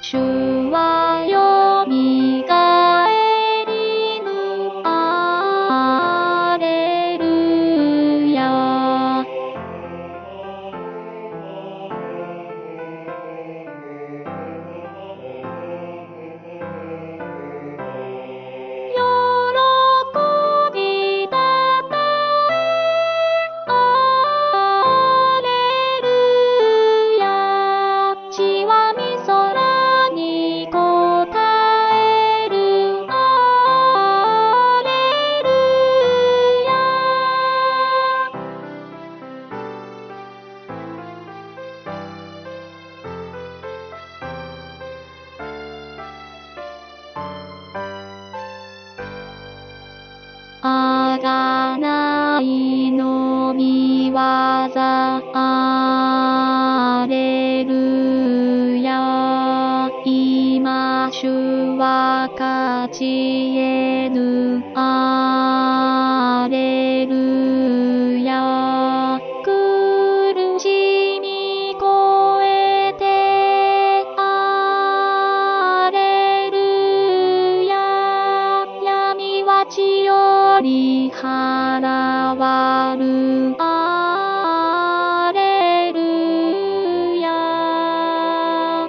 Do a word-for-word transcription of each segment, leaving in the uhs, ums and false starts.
主はよみがえりぬ。アレルヤ。喜びたたえ。アレルヤ。地はみ空に答える。アレルヤ。あがないのみ業。アレルヤ。今主は勝ち得ぬ。アレルヤ。苦しみ越えて。アレルヤ。闇は地より払わる。アレルヤ。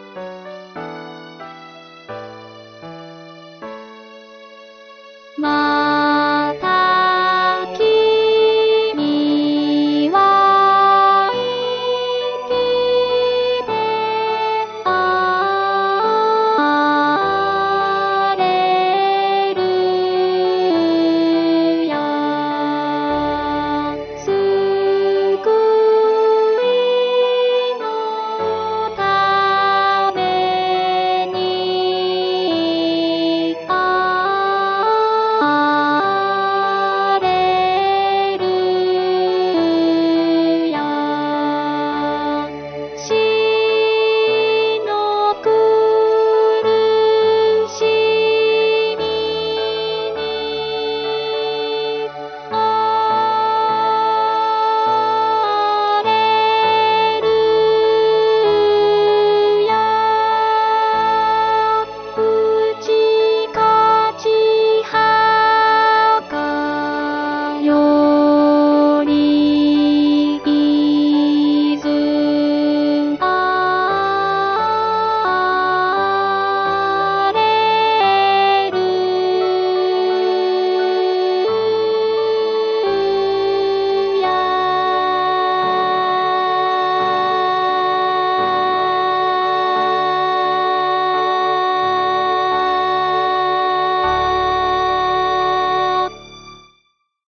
ま